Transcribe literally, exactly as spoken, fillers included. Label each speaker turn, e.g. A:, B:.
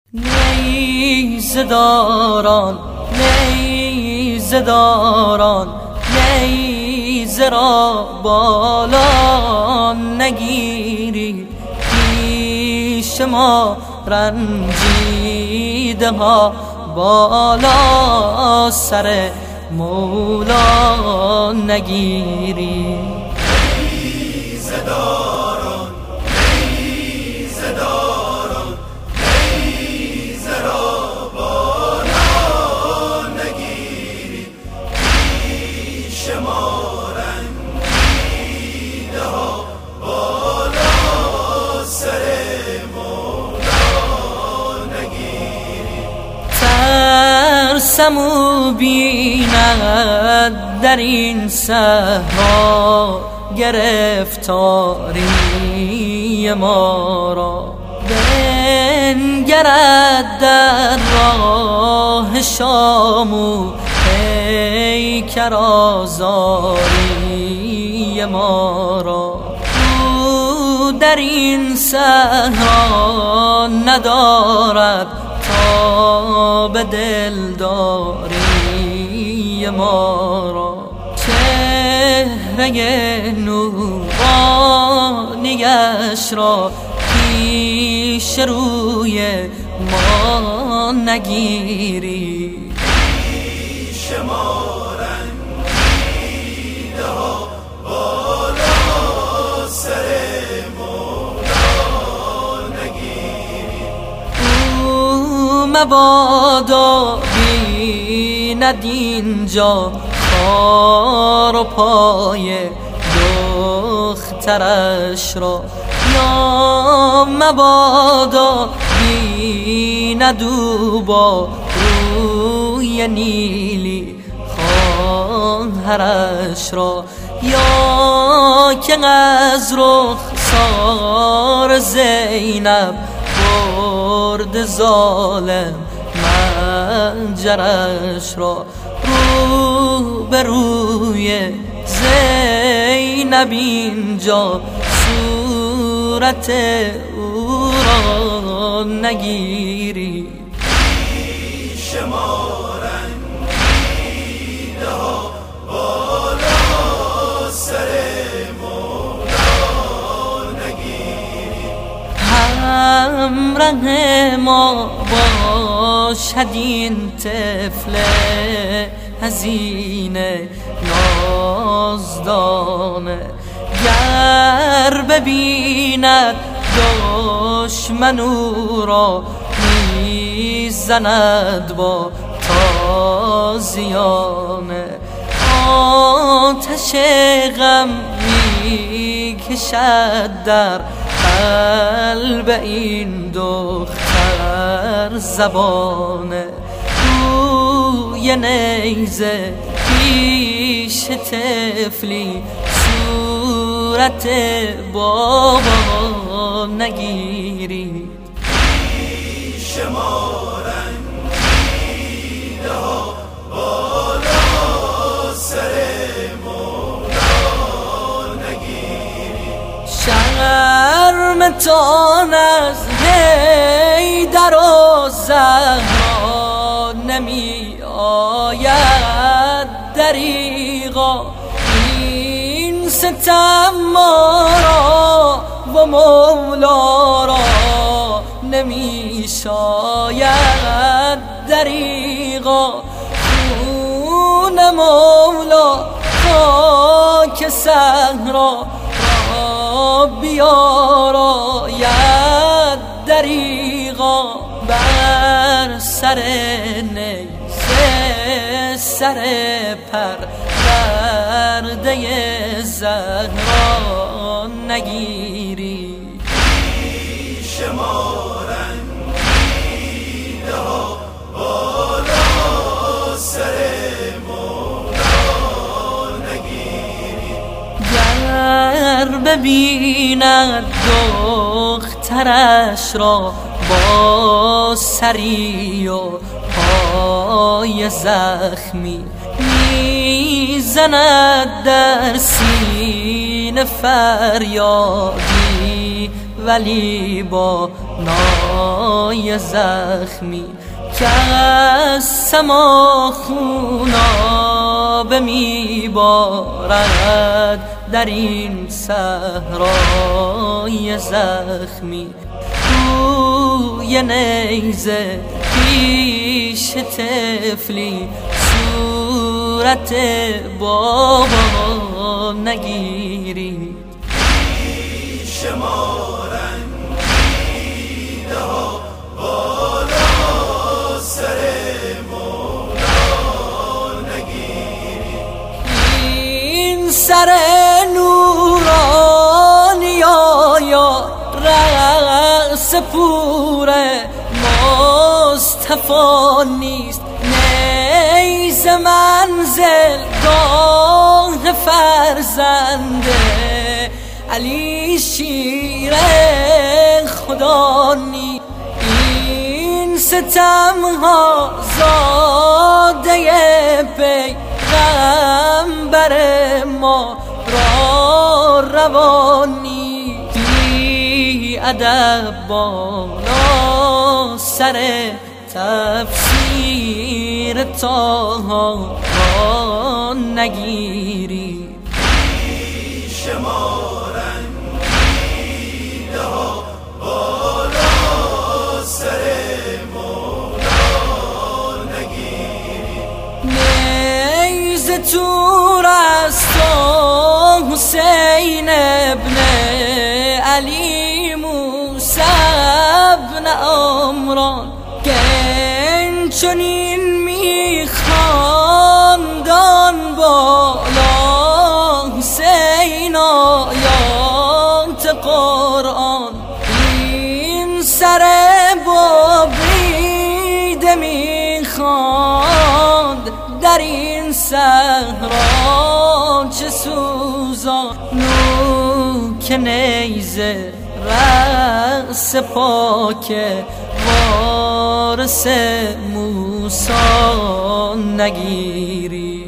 A: نیزه داران نیزه داران نیزه را بالا نگیری، پیش ما رنجیده ها بالا سر مولا نگیری.
B: نیزه داران نیزه داران نیزه را بالا نگیری، پیش ما رنجیده ها بالا سر مولا نگیری.
A: ترسم و بیند در این صحرا گرفتاری ما را، بنگرد در راه شام و پیکر آزاری ما را. او در این صحرا ندارد تا به دلداری ما را. چهره نورانیش را پیش روی ما نگیری،
B: پیش ما رنجیده ها بالا سر مولا نگیری.
A: او مبادا بیند اینجا خار و پای دخترش را، یا مبادا بیند او با روی نیلی خواهرش را، یا که از رخسار زینب برد ظالم منجرش را. رو به روی زینب اینجا صورت او را نگیری،
B: پیش ما رنجیده ها بالا سر مولا نگیری.
A: همراه ما باشد این طفل حزینه نازدانه، گر ببیند دشمن او را میزند با تازیانه. آتش غم میکشد در قلب این دختر زبانه. روی نیزه پیش طفلی صورت بابا نگیری،
B: پیش ما رنجیده ها بالا سر مولا نگیری.
A: شرم تان از حیدر و زهرا نمی آید دریغا، این ستم ما را و مولا را نمی شاید دریغا. خون مولا خاک صحرا را بیاراید دریغا. بر سر نیزه سر پرورده زهرا نگیری،
B: پیش ما رنجیده ها بالا سر مولا نگیری.
A: گر ببیند دخترش را با سری و پای زخمی، میزند در سینه فریادی ولی با نای پای زخمی که از سما خونابه میبارد در این صحرای زخمی. روی نیزه پیش طفلی صورت بابا نگیری،
B: پیش ما رنگیده ها بالا سر مولا نگیری.
A: این سر نورانی آیا رأس پور مصطفی نیست؟ نیز منزل گاه فرزنده علی شیر خدا نیست. این ستم ها زاده پیغمبر ما را روانی، بی ادب بالا سر تفسیر طه را نگیری.
B: پیش ما رنگیده ها بالا سر مولا نگیری.
A: نیز تور است و حسین ابن علی موسی ابن عمران گن چنین میخواندان بالا حسین آیات قرآن. این سر بابریده میخواند در این صحرا چه سوزان. نوک نیزه رأس پاک وارث موسی نگیری.